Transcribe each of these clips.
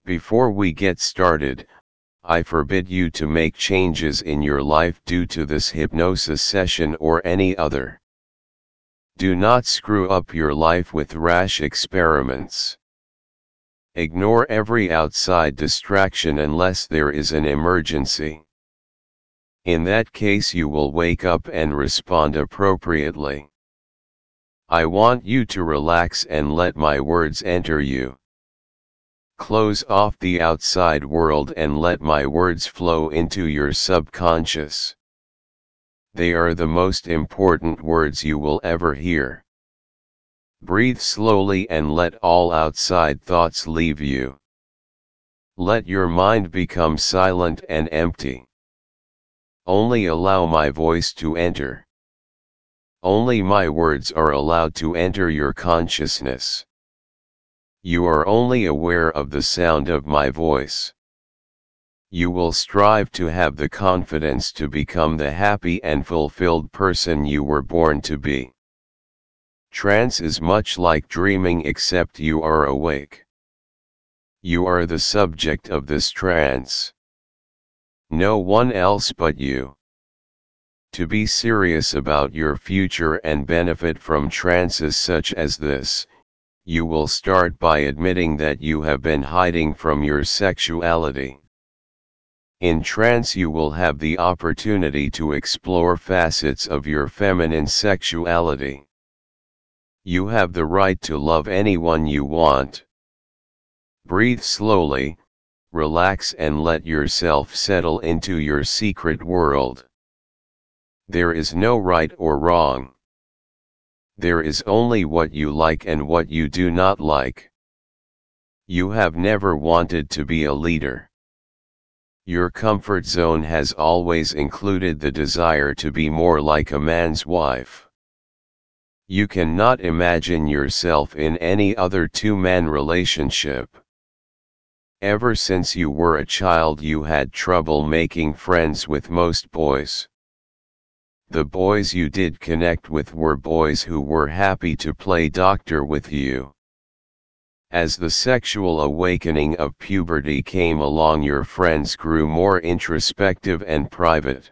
Before we get started, I forbid you to make changes in your life due to this hypnosis session or any other. Do not screw up your life with rash experiments. Ignore every outside distraction unless there is an emergency. In that case, you will wake up and respond appropriately. I want you to relax and let my words enter you. Close off the outside world and let my words flow into your subconscious. They are the most important words you will ever hear. Breathe slowly and let all outside thoughts leave you. Let your mind become silent and empty. Only allow my voice to enter. Only my words are allowed to enter your consciousness. You are only aware of the sound of my voice. You will strive to have the confidence to become the happy and fulfilled person you were born to be. Trance is much like dreaming, except you are awake. You are the subject of this trance. No one else but you. To be serious about your future and benefit from trances such as this, you will start by admitting that you have been hiding from your sexuality. In trance you will have the opportunity to explore facets of your feminine sexuality. You have the right to love anyone you want. Breathe slowly, relax and let yourself settle into your secret world. There is no right or wrong. There is only what you like and what you do not like. You have never wanted to be a leader. Your comfort zone has always included the desire to be more like a man's wife. You cannot imagine yourself in any other two-man relationship. Ever since you were a child you had trouble making friends with most boys. The boys you did connect with were boys who were happy to play doctor with you. As the sexual awakening of puberty came along, your friends grew more introspective and private.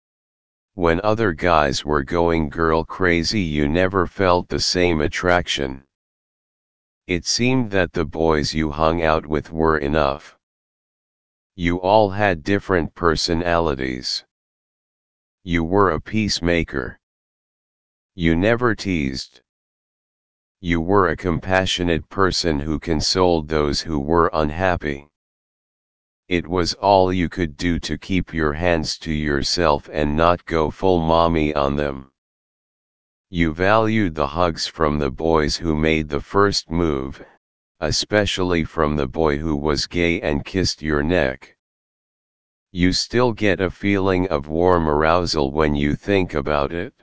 When other guys were going girl crazy, you never felt the same attraction. It seemed that the boys you hung out with were enough. You all had different personalities. You were a peacemaker. You never teased. You were a compassionate person who consoled those who were unhappy. It was all you could do to keep your hands to yourself and not go full mommy on them. You valued the hugs from the boys who made the first move, especially from the boy who was gay and kissed your neck. You still get a feeling of warm arousal when you think about it.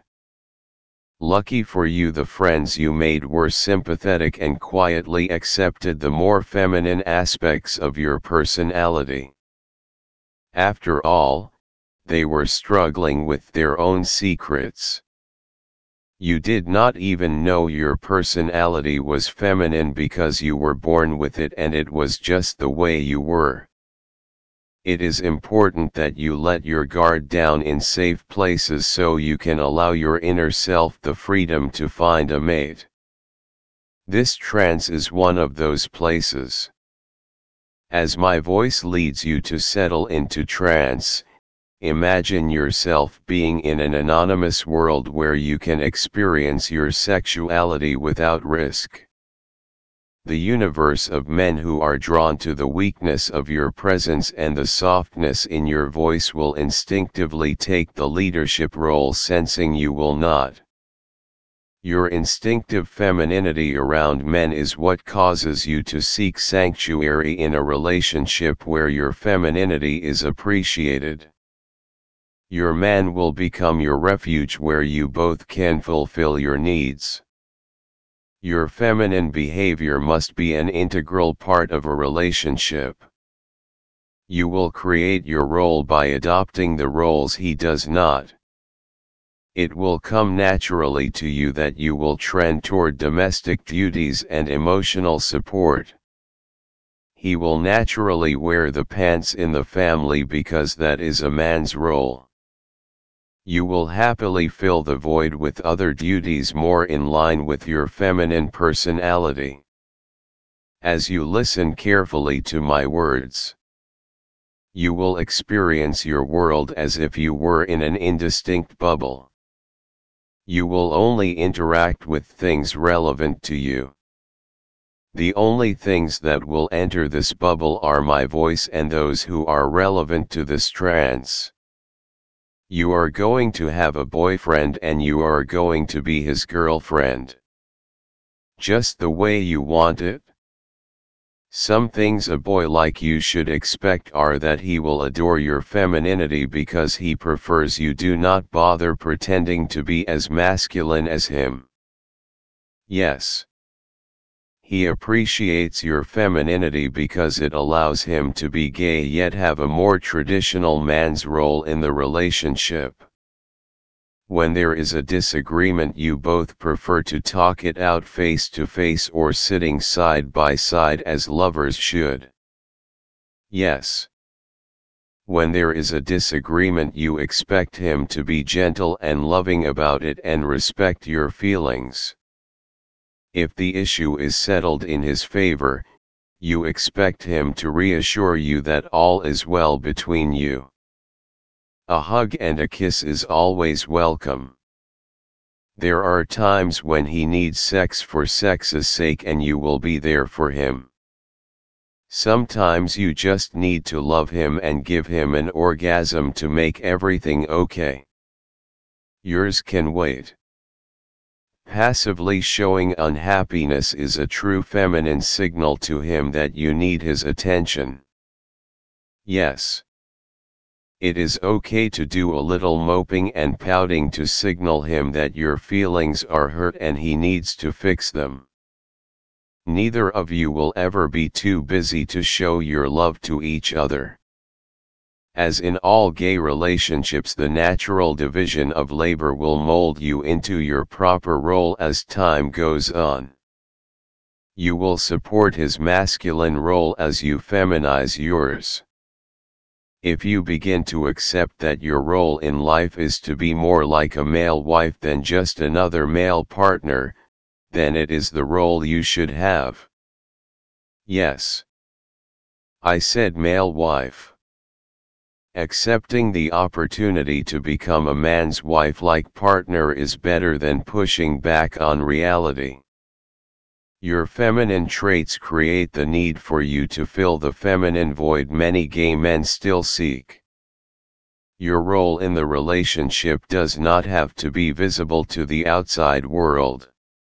Lucky for you, the friends you made were sympathetic and quietly accepted the more feminine aspects of your personality. After all, they were struggling with their own secrets. You did not even know your personality was feminine because you were born with it and it was just the way you were. It is important that you let your guard down in safe places so you can allow your inner self the freedom to find a mate. This trance is one of those places. As my voice leads you to settle into trance, imagine yourself being in an anonymous world where you can experience your sexuality without risk. The universe of men who are drawn to the weakness of your presence and the softness in your voice will instinctively take the leadership role, sensing you will not. Your instinctive femininity around men is what causes you to seek sanctuary in a relationship where your femininity is appreciated. Your man will become your refuge where you both can fulfill your needs. Your feminine behavior must be an integral part of a relationship. You will create your role by adopting the roles he does not. It will come naturally to you that you will trend toward domestic duties and emotional support. he will naturally wear the pants in the family because that is a man's role. You will happily fill the void with other duties more in line with your feminine personality. As you listen carefully to my words, you will experience your world as if you were in an indistinct bubble. You will only interact with things relevant to you. The only things that will enter this bubble are my voice and those who are relevant to this trance. You are going to have a boyfriend and you are going to be his girlfriend. Just the way you want it. Some things a boy like you should expect are that he will adore your femininity because he prefers you do not bother pretending to be as masculine as him. Yes. He appreciates your femininity because it allows him to be gay yet have a more traditional man's role in the relationship. When there is a disagreement, you both prefer to talk it out face to face or sitting side by side as lovers should. Yes. When there is a disagreement, you expect him to be gentle and loving about it and respect your feelings. If the issue is settled in his favor, you expect him to reassure you that all is well between you. A hug and a kiss is always welcome. There are times when he needs sex for sex's sake and you will be there for him. Sometimes you just need to love him and give him an orgasm to make everything okay. Yours can wait. Passively showing unhappiness is a true feminine signal to him that you need his attention. Yes. It is okay to do a little moping and pouting to signal him that your feelings are hurt and he needs to fix them. Neither of you will ever be too busy to show your love to each other. As in all gay relationships, the natural division of labor will mold you into your proper role as time goes on. You will support his masculine role as you feminize yours. If you begin to accept that your role in life is to be more like a male wife than just another male partner, then it is the role you should have. Yes. I said male wife. Accepting the opportunity to become a man's wife-like partner is better than pushing back on reality. Your feminine traits create the need for you to fill the feminine void many gay men still seek. Your role in the relationship does not have to be visible to the outside world.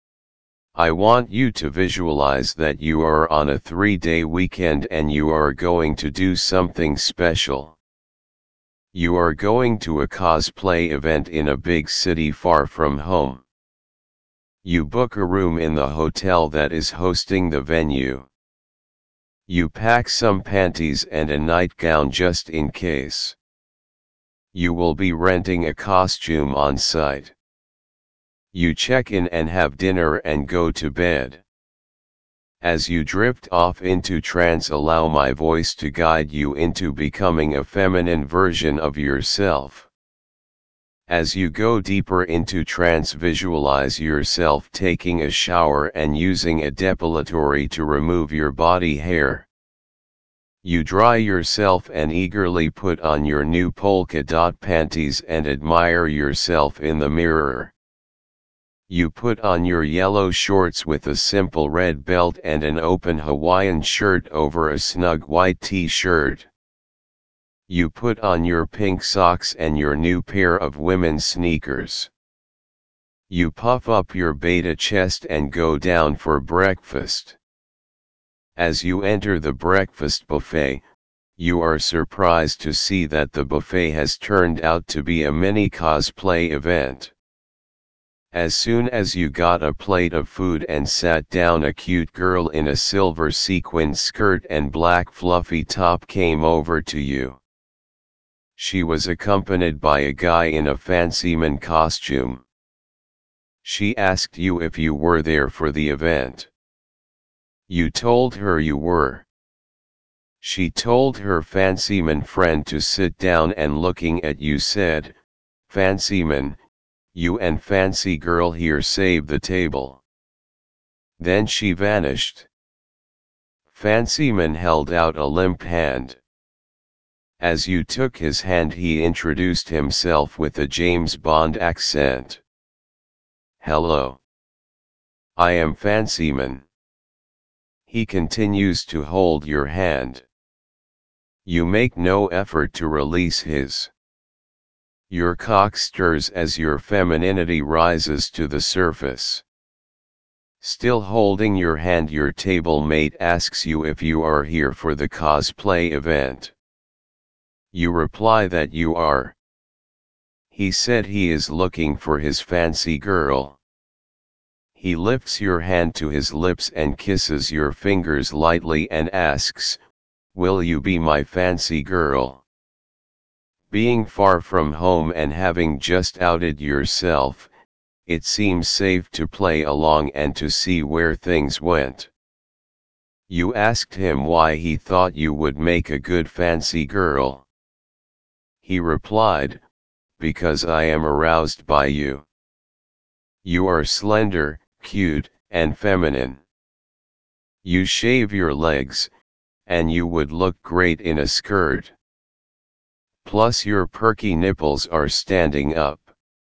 I want you to visualize that you are on a 3-day weekend and you are going to do something special. You are going to a cosplay event in a big city far from home. You book a room in the hotel that is hosting the venue. You pack some panties and a nightgown just in case. You will be renting a costume on site. You check in and have dinner and go to bed. As you drift off into trance, allow my voice to guide you into becoming a feminine version of yourself. As you go deeper into trance, visualize yourself taking a shower and using a depilatory to remove your body hair. You dry yourself and eagerly put on your new polka dot panties and admire yourself in the mirror. You put on your yellow shorts with a simple red belt and an open Hawaiian shirt over a snug white t-shirt. You put on your pink socks and your new pair of women's sneakers. You puff up your beta chest and go down for breakfast. As you enter the breakfast buffet, you are surprised to see that the buffet has turned out to be a mini cosplay event. As soon as you got a plate of food and sat down, a cute girl in a silver sequined skirt and black fluffy top came over to you. She was accompanied by a guy in a fancy man costume. She asked you if you were there for the event. You told her you were. She told her fancyman friend to sit down and looking at you said, "Fancyman, you and fancy girl here save the table." Then she vanished. Fancyman held out a limp hand. As you took his hand he introduced himself with a James Bond accent. "Hello. I am Fancyman." He continues to hold your hand. You make no effort to release his. Your cock stirs as your femininity rises to the surface. Still holding your hand, your table mate asks you if you are here for the cosplay event. You reply that you are. He said he is looking for his fancy girl. He lifts your hand to his lips and kisses your fingers lightly and asks, "Will you be my fancy girl?" Being far from home and having just outed yourself, it seems safe to play along and to see where things went. You asked him why he thought you would make a good fancy girl. He replied, "Because I am aroused by you. You are slender, cute, and feminine. You shave your legs, and you would look great in a skirt. Plus your perky nipples are standing up.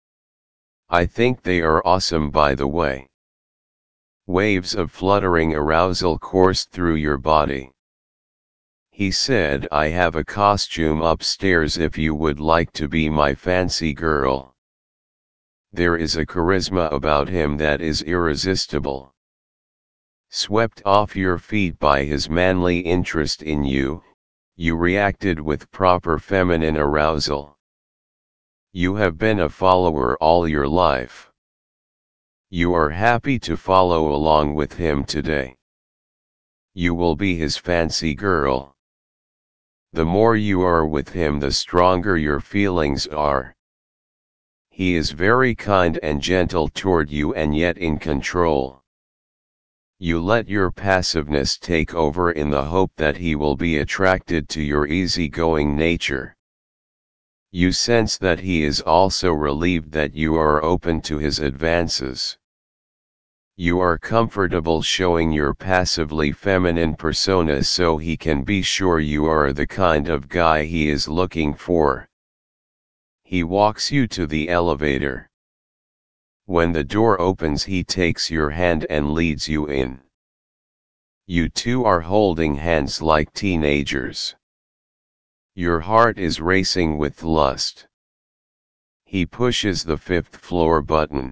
I think they are awesome, by the way." Waves of fluttering arousal coursed through your body. He said, "I have a costume upstairs if you would like to be my fancy girl." There is a charisma about him that is irresistible. Swept off your feet by his manly interest in you, you reacted with proper feminine arousal. You have been a follower all your life. You are happy to follow along with him today. You will be his fancy girl. The more you are with him, the stronger your feelings are. He is very kind and gentle toward you and yet in control. You let your passiveness take over in the hope that he will be attracted to your easygoing nature. You sense that he is also relieved that you are open to his advances. You are comfortable showing your passively feminine persona so he can be sure you are the kind of guy he is looking for. He walks you to the elevator. When the door opens, he takes your hand and leads you in. You two are holding hands like teenagers. Your heart is racing with lust. He pushes the 5th floor button.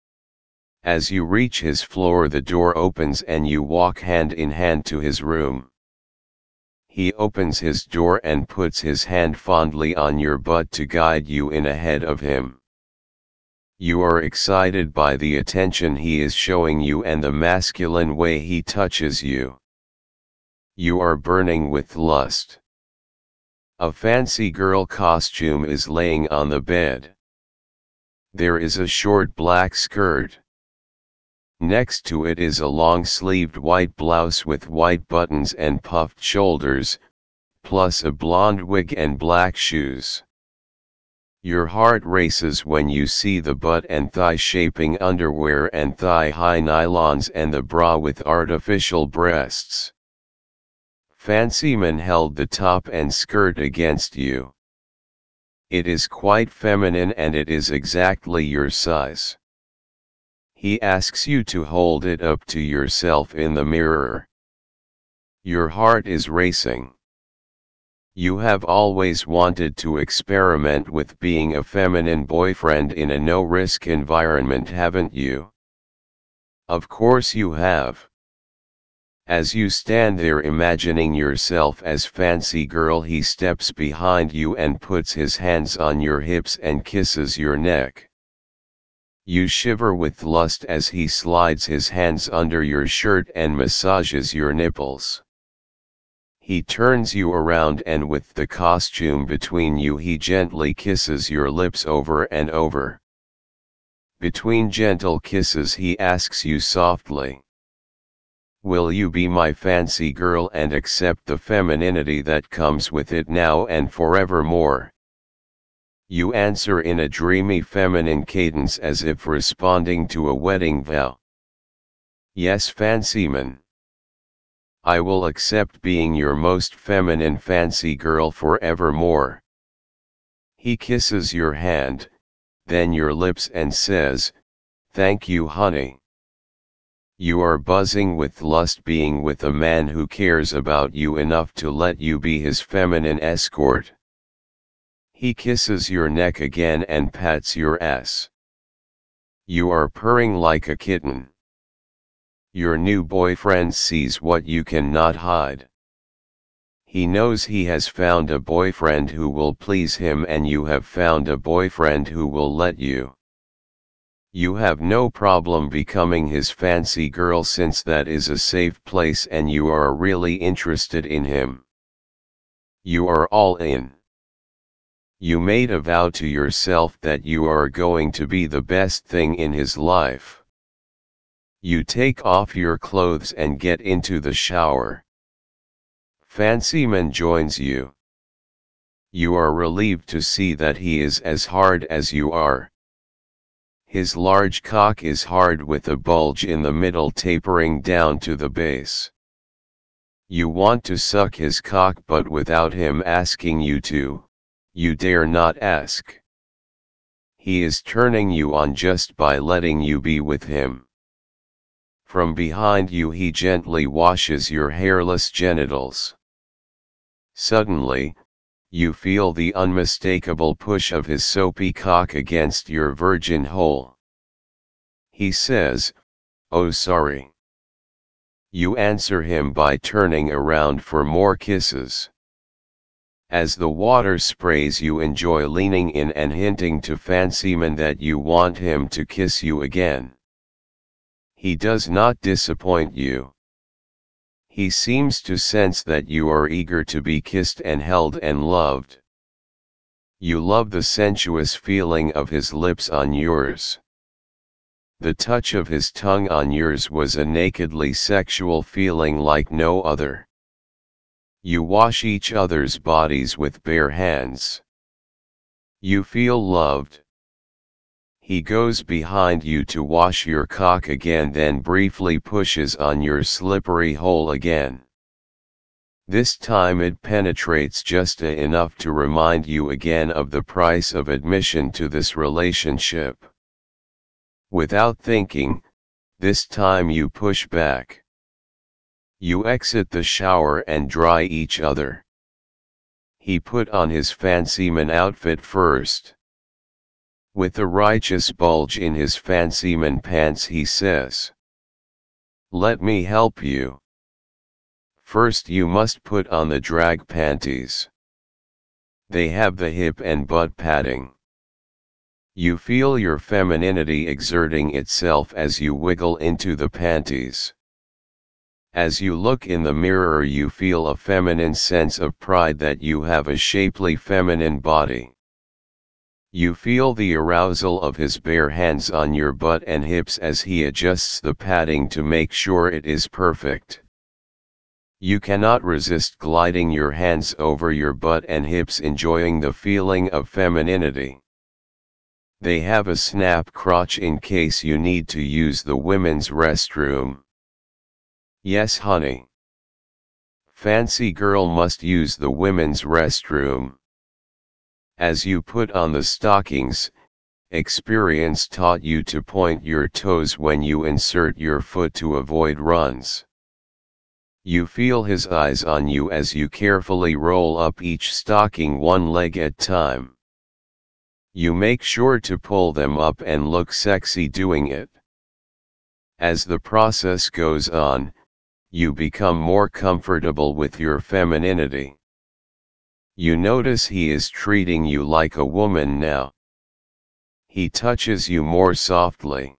As you reach his floor, the door opens and you walk hand in hand to his room. He opens his door and puts his hand fondly on your butt to guide you in ahead of him. You are excited by the attention he is showing you and the masculine way he touches you. You are burning with lust. A fancy girl costume is laying on the bed. There is a short black skirt. Next to it is a long-sleeved white blouse with white buttons and puffed shoulders, plus a blonde wig and black shoes. Your heart races when you see the butt and thigh-shaping underwear and thigh-high nylons and the bra with artificial breasts. Fancyman held the top and skirt against you. It is quite feminine and it is exactly your size. He asks you to hold it up to yourself in the mirror. Your heart is racing. You have always wanted to experiment with being a feminine boyfriend in a no-risk environment, haven't you? Of course you have. As you stand there imagining yourself as fancy girl, he steps behind you and puts his hands on your hips and kisses your neck. You shiver with lust as he slides his hands under your shirt and massages your nipples. He turns you around and with the costume between you he gently kisses your lips over and over. Between gentle kisses he asks you softly, Will you be my fancy girl and accept the femininity that comes with it now and forevermore? You answer in a dreamy feminine cadence as if responding to a wedding vow. Yes, fancyman. I will accept being your most feminine fancy girl forevermore. He kisses your hand, then your lips and says, "Thank you, honey." You are buzzing with lust being with a man who cares about you enough to let you be his feminine escort. He kisses your neck again and pats your ass. You are purring like a kitten. Your new boyfriend sees what you cannot hide. He knows he has found a boyfriend who will please him and you have found a boyfriend who will let you. You have no problem becoming his fancy girl since that is a safe place and you are really interested in him. You are all in. You made a vow to yourself that you are going to be the best thing in his life. You take off your clothes and get into the shower. Fancyman joins you. You are relieved to see that he is as hard as you are. His large cock is hard with a bulge in the middle tapering down to the base. You want to suck his cock but without him asking you to, you dare not ask. He is turning you on just by letting you be with him. From behind you he gently washes your hairless genitals. Suddenly, you feel the unmistakable push of his soapy cock against your virgin hole. He says, "Oh, sorry." You answer him by turning around for more kisses. As the water sprays, you enjoy leaning in and hinting to Fancyman that you want him to kiss you again. He does not disappoint you. He seems to sense that you are eager to be kissed and held and loved. You love the sensuous feeling of his lips on yours. The touch of his tongue on yours was a nakedly sexual feeling like no other. You wash each other's bodies with bare hands. You feel loved. He goes behind you to wash your cock again, then briefly pushes on your slippery hole again. This time it penetrates just enough to remind you again of the price of admission to this relationship. Without thinking, this time you push back. You exit the shower and dry each other. He put on his fancyman outfit first. With a righteous bulge in his fancyman pants he says, "Let me help you. First you must put on the drag panties. They have the hip and butt padding." You feel your femininity exerting itself as you wiggle into the panties. As you look in the mirror you feel a feminine sense of pride that you have a shapely feminine body. You feel the arousal of his bare hands on your butt and hips as he adjusts the padding to make sure it is perfect. You cannot resist gliding your hands over your butt and hips, enjoying the feeling of femininity. They have a snap crotch in case you need to use the women's restroom. Yes, honey. Fancy girl must use the women's restroom. As you put on the stockings, experience taught you to point your toes when you insert your foot to avoid runs. You feel his eyes on you as you carefully roll up each stocking one leg at a time. You make sure to pull them up and look sexy doing it. As the process goes on, you become more comfortable with your femininity. You notice he is treating you like a woman now. He touches you more softly.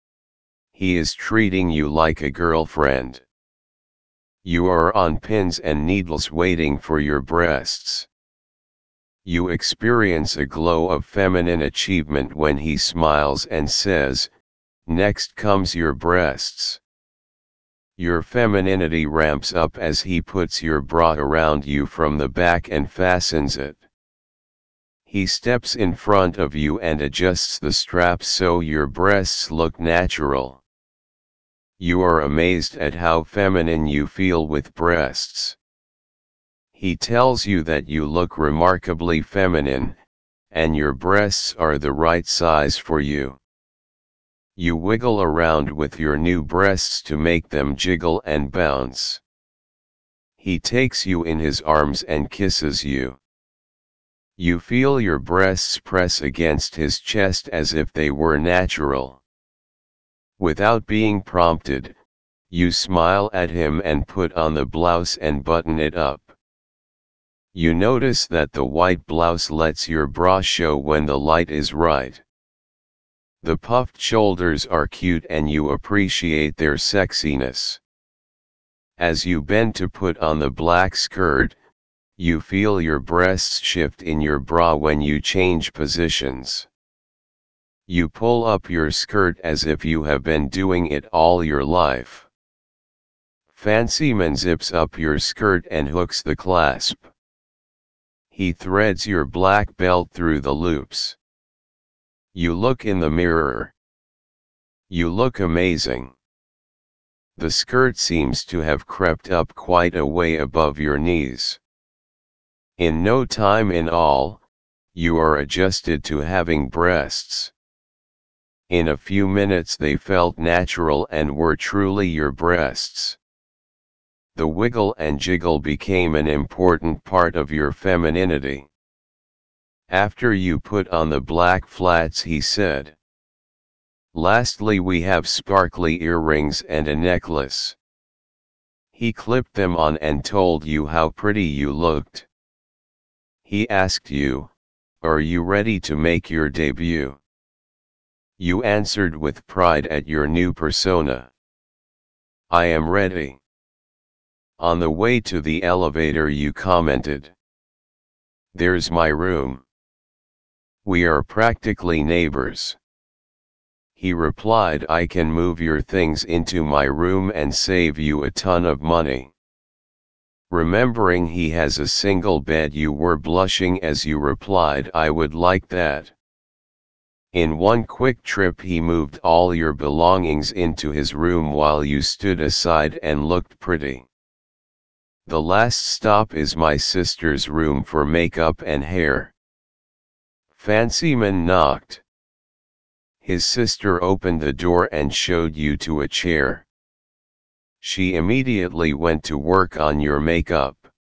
He is treating you like a girlfriend. You are on pins and needles waiting for your breasts. You experience a glow of feminine achievement when he smiles and says, "Next comes your breasts." Your femininity ramps up as he puts your bra around you from the back and fastens it. He steps in front of you and adjusts the strap so your breasts look natural. You are amazed at how feminine you feel with breasts. He tells you that you look remarkably feminine, and your breasts are the right size for you. You wiggle around with your new breasts to make them jiggle and bounce. He takes you in his arms and kisses you. You feel your breasts press against his chest as if they were natural. Without being prompted, you smile at him and put on the blouse and button it up. You notice that the white blouse lets your bra show when the light is right. The puffed shoulders are cute and you appreciate their sexiness. As you bend to put on the black skirt, you feel your breasts shift in your bra when you change positions. You pull up your skirt as if you have been doing it all your life. Fancyman zips up your skirt and hooks the clasp. He threads your black belt through the loops. You look in the mirror. You look amazing. The skirt seems to have crept up quite a way above your knees. In no time in all, you are adjusted to having breasts. In a few minutes they felt natural and were truly your breasts. The wiggle and jiggle became an important part of your femininity. After you put on the black flats, he said, "Lastly, we have sparkly earrings and a necklace." He clipped them on and told you how pretty you looked. He asked you, "Are you ready to make your debut?" You answered with pride at your new persona, "I am ready." On the way to the elevator you commented, "There's my room. We are practically neighbors." He replied, "I can move your things into my room and save you a ton of money." Remembering he has a single bed, you were blushing as you replied, "I would like that." In one quick trip he moved all your belongings into his room while you stood aside and looked pretty. "The last stop is my sister's room for makeup and hair." Fancyman knocked. His sister opened the door and showed you to a chair. She immediately went to work on your makeup.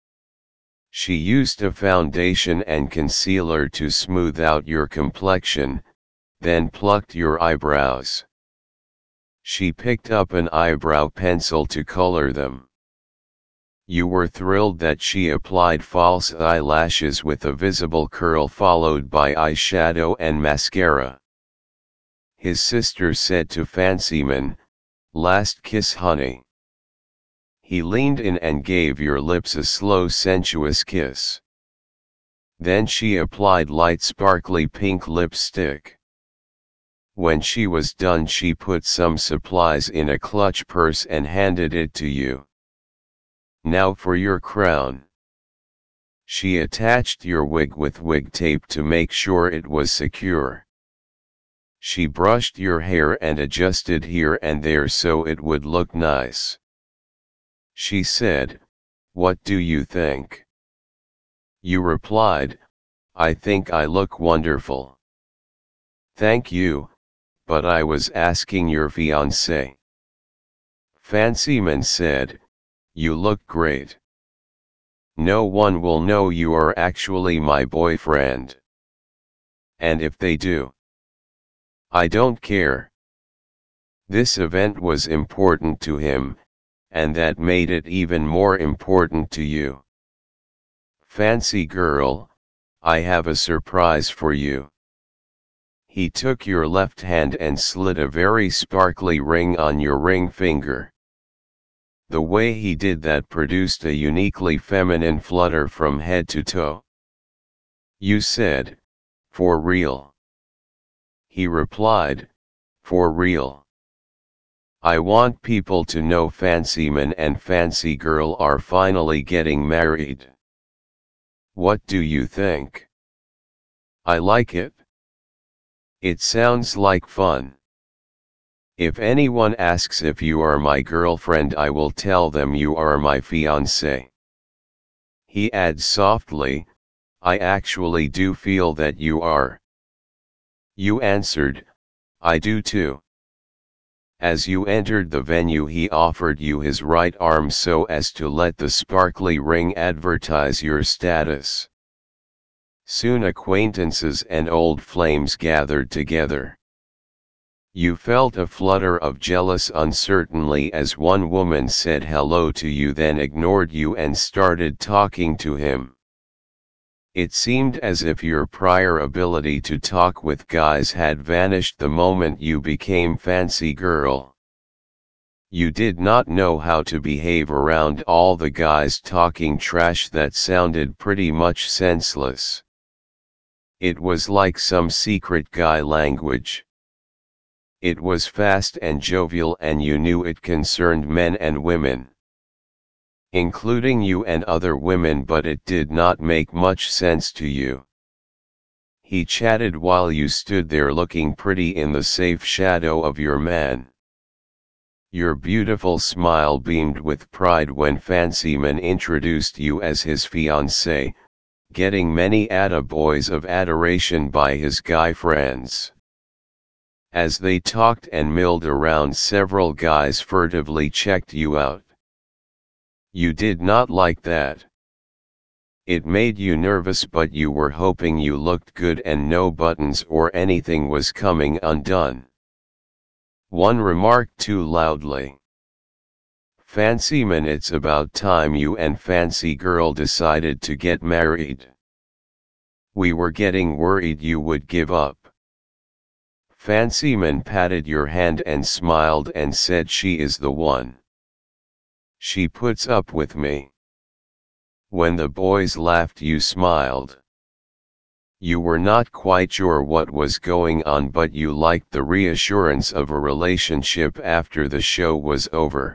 She used a foundation and concealer to smooth out your complexion, then plucked your eyebrows. She picked up an eyebrow pencil to color them. You were thrilled that she applied false eyelashes with a visible curl followed by eyeshadow and mascara. His sister said to Fancyman, "Last kiss, honey." He leaned in and gave your lips a slow sensuous kiss. Then she applied light sparkly pink lipstick. When she was done, she put some supplies in a clutch purse and handed it to you. "Now for your crown." She attached your wig with wig tape to make sure it was secure. She brushed your hair and adjusted here and there so it would look nice. She said, "What do you think?" You replied, "I think I look wonderful." "Thank you, but I was asking your fiancé." Fancyman said, "You look great. No one will know you are actually my boyfriend. And if they do, I don't care." This event was important to him, and that made it even more important to you. "Fancy girl, I have a surprise for you." He took your left hand and slid a very sparkly ring on your ring finger. The way he did that produced a uniquely feminine flutter from head to toe. You said, "For real?" He replied, "For real." I want people to know Fancy Man and Fancy Girl are finally getting married. What do you think? I like it. It sounds like fun. If anyone asks if you are my girlfriend, I will tell them you are my fiancé. He adds softly, I actually do feel that you are. You answered, I do too. As you entered the venue, he offered you his right arm so as to let the sparkly ring advertise your status. Soon acquaintances and old flames gathered together. You felt a flutter of jealous uncertainty as one woman said hello to you, then ignored you and started talking to him. It seemed as if your prior ability to talk with guys had vanished the moment you became Fancy Girl. You did not know how to behave around all the guys talking trash that sounded pretty much senseless. It was like some secret guy language. It was fast and jovial, and you knew it concerned men and women, including you and other women, but it did not make much sense to you. He chatted while you stood there looking pretty in the safe shadow of your man. Your beautiful smile beamed with pride when Fancy Man introduced you as his fiancée, getting many attaboys of adoration by his guy friends. As they talked and milled around, several guys furtively checked you out. You did not like that. It made you nervous, but you were hoping you looked good and no buttons or anything was coming undone. One remarked too loudly, Fancy Man, it's about time you and Fancy Girl decided to get married. We were getting worried you would give up. Fancy Man patted your hand and smiled and said, she is the one. She puts up with me. When the boys laughed, you smiled. You were not quite sure what was going on, but you liked the reassurance of a relationship after the show was over.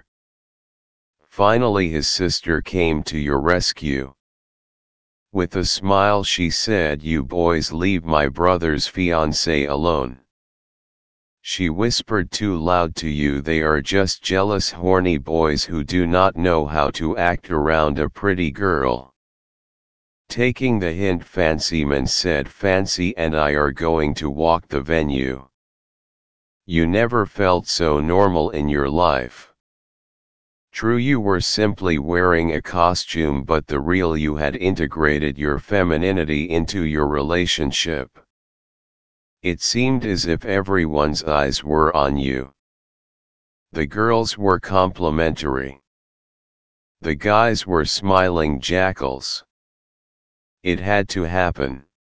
Finally his sister came to your rescue. With a smile she said, you boys leave my brother's fiancée alone. She whispered too loud to you, they are just jealous horny boys who do not know how to act around a pretty girl. Taking the hint, Fancy Man said, Fancy and I are going to walk the venue. You never felt so normal in your life. True, you were simply wearing a costume, but the real you had integrated your femininity into your relationship. It seemed as if everyone's eyes were on you. The girls were complimentary. The guys were smiling jackals. It had to happen.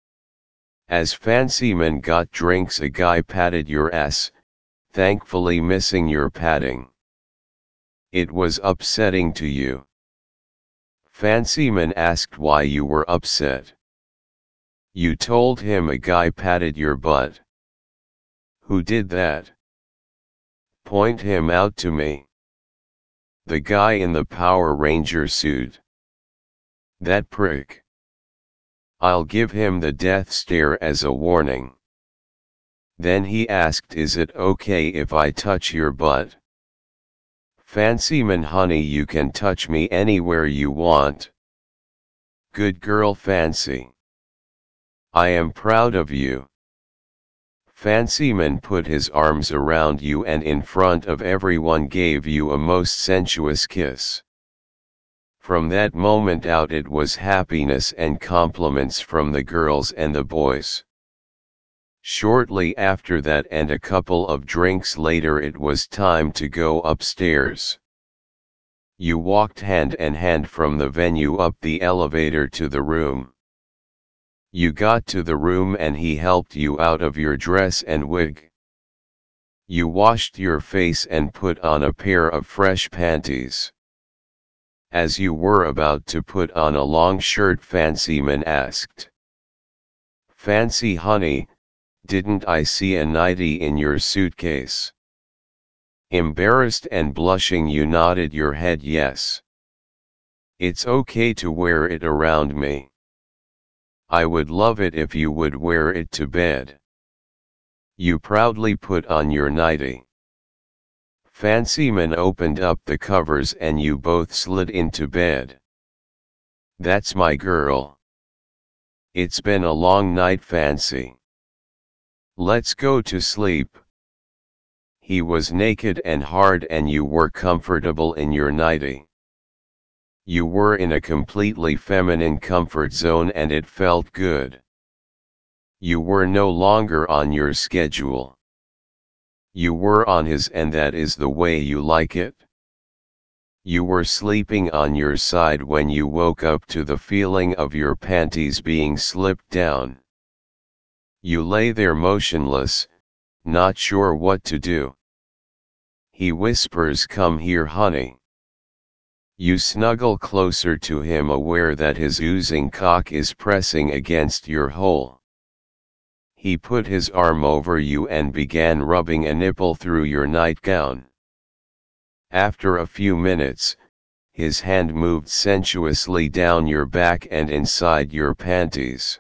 As Fancy Man got drinks, a guy patted your ass, thankfully missing your patting. It was upsetting to you. Fancy Man asked why you were upset. You told him a guy patted your butt. Who did that? Point him out to me. The guy in the Power Ranger suit. That prick. I'll give him the death stare as a warning. Then he asked, is it okay if I touch your butt? Fancy Man, honey, you can touch me anywhere you want. Good girl, Fancy. I am proud of you. Fancy Man put his arms around you and in front of everyone gave you a most sensuous kiss. From that moment out it was happiness and compliments from the girls and the boys. Shortly after that and a couple of drinks later, it was time to go upstairs. You walked hand in hand from the venue up the elevator to the room. You got to the room and he helped you out of your dress and wig. You washed your face and put on a pair of fresh panties. As you were about to put on a long shirt, Fancy Man asked, Fancy, honey, didn't I see a nightie in your suitcase? Embarrassed and blushing, you nodded your head yes. It's okay to wear it around me. I would love it if you would wear it to bed. You proudly put on your nightie. Fancyman opened up the covers and you both slid into bed. That's my girl. It's been a long night, Fancy. Let's go to sleep. He was naked and hard and you were comfortable in your nightie. You were in a completely feminine comfort zone and it felt good. You were no longer on your schedule. You were on his, and that is the way you like it. You were sleeping on your side when you woke up to the feeling of your panties being slipped down. You lay there motionless, not sure what to do. He whispers, "Come here, honey." You snuggle closer to him, aware that his oozing cock is pressing against your hole. He put his arm over you and began rubbing a nipple through your nightgown. After a few minutes, his hand moved sensuously down your back and inside your panties.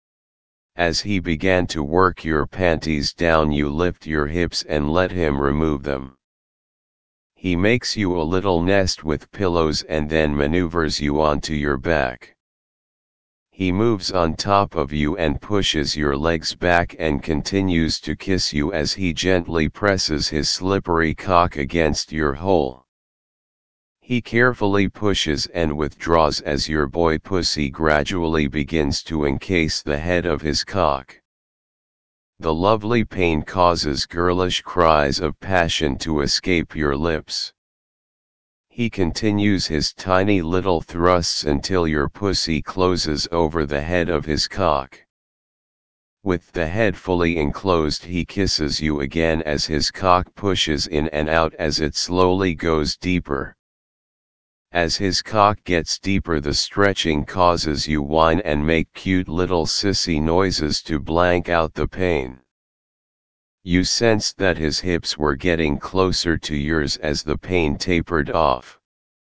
As he began to work your panties down, you lift your hips and let him remove them. He makes you a little nest with pillows and then maneuvers you onto your back. He moves on top of you and pushes your legs back and continues to kiss you as he gently presses his slippery cock against your hole. He carefully pushes and withdraws as your boy pussy gradually begins to encase the head of his cock. The lovely pain causes girlish cries of passion to escape your lips. He continues his tiny little thrusts until your pussy closes over the head of his cock. With the head fully enclosed, he kisses you again as his cock pushes in and out as it slowly goes deeper. As his cock gets deeper, the stretching causes you whine and make cute little sissy noises to blank out the pain. You sensed that his hips were getting closer to yours as the pain tapered off.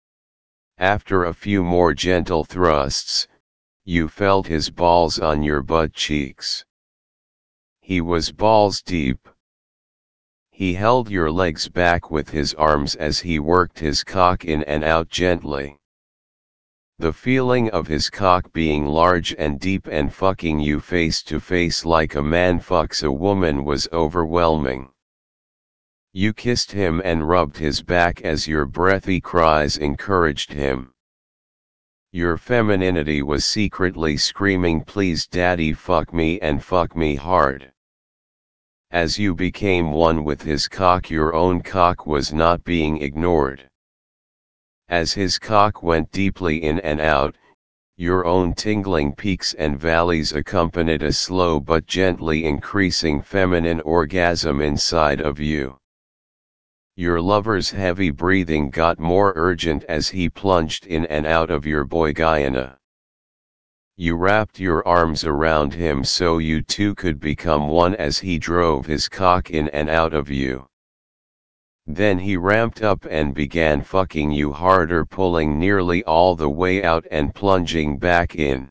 After a few more gentle thrusts, you felt his balls on your butt cheeks. He was balls deep. He held your legs back with his arms as he worked his cock in and out gently. The feeling of his cock being large and deep and fucking you face to face like a man fucks a woman was overwhelming. You kissed him and rubbed his back as your breathy cries encouraged him. Your femininity was secretly screaming, "Please daddy, fuck me and fuck me hard." As you became one with his cock, your own cock was not being ignored. As his cock went deeply in and out, your own tingling peaks and valleys accompanied a slow but gently increasing feminine orgasm inside of you. Your lover's heavy breathing got more urgent as he plunged in and out of your boygina. You wrapped your arms around him so you two could become one as he drove his cock in and out of you. Then he ramped up and began fucking you harder, pulling nearly all the way out and plunging back in.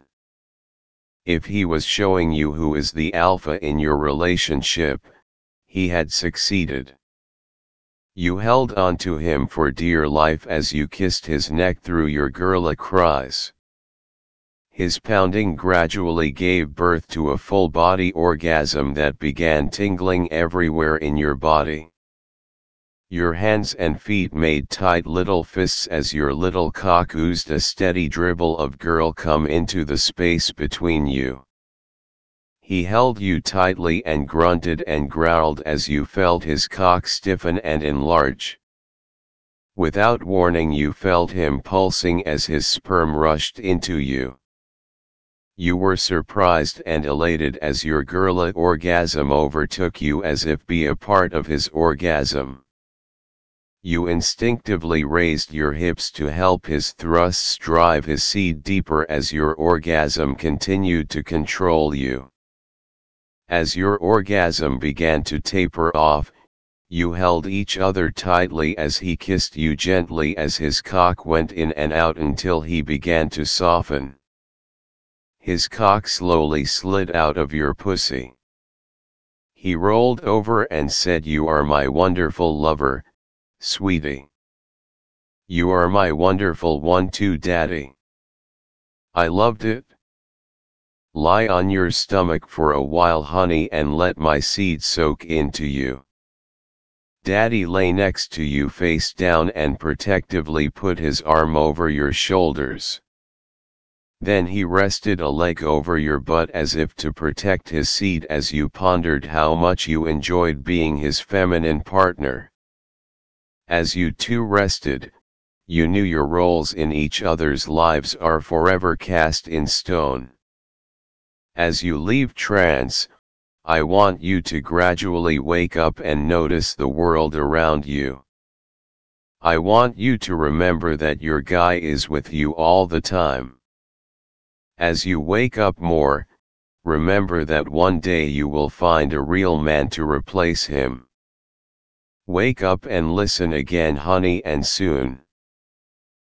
If he was showing you who is the alpha in your relationship, he had succeeded. You held on to him for dear life as you kissed his neck through your girly cries. His pounding gradually gave birth to a full-body orgasm that began tingling everywhere in your body. Your hands and feet made tight little fists as your little cock oozed a steady dribble of girl cum into the space between you. He held you tightly and grunted and growled as you felt his cock stiffen and enlarge. Without warning, you felt him pulsing as his sperm rushed into you. You were surprised and elated as your girly orgasm overtook you as if be a part of his orgasm. You instinctively raised your hips to help his thrusts drive his seed deeper as your orgasm continued to control you. As your orgasm began to taper off, You held each other tightly as he kissed you gently as his cock went in and out until he began to soften. His cock slowly slid out of your pussy. He rolled over and said, "You are my wonderful lover, sweetie. You are my wonderful one too, daddy." I loved it. Lie on your stomach for a while, honey, and let my seed soak into you. Daddy lay next to you face down and protectively put his arm over your shoulders. Then he rested a leg over your butt as if to protect his seed as you pondered how much you enjoyed being his feminine partner. As you two rested, you knew your roles in each other's lives are forever cast in stone. As you leave trance, I want you to gradually wake up and notice the world around you. I want you to remember that your guy is with you all the time. As you wake up more, remember that one day you will find a real man to replace him. Wake up and listen again, honey, and soon.